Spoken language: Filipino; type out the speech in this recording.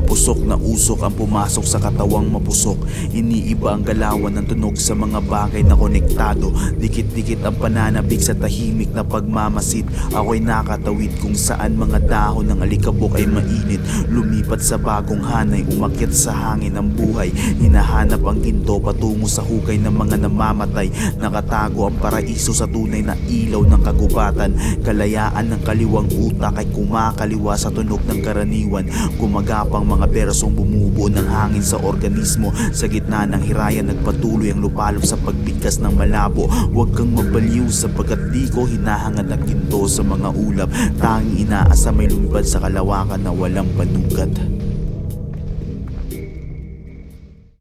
Mapusok na usok ang pumasok sa katawang mapusok. Iniiba ang galawan ng tunog sa mga bagay na konektado. Dikit-dikit ang pananabik sa tahimik na pagmamasid. Ako'y nakatawid kung saan mga dahon ng alikabok ay mainit. Lumipat sa bagong hanay, umakyat sa hangin ng buhay. Hinahanap ang ginto patungo sa hukay ng mga namamatay. Nakatago ang paraiso sa tunay na ilaw ng kagubatan. Kalayaan ng kaliwang utak ay kumakaliwa sa tunog ng karaniwan. Gumagapang mga bersong bumubuo ng hangin sa organismo. Sa gitna ng hirayan nagpatuloy ang lupalop sa pagbigkas ng malabo. Huwag kang mabaliw sapagkat di ko hinahangad ang ginto sa mga ulap. Tanging inaasa may lumipad sa kalawakan na walang panukat.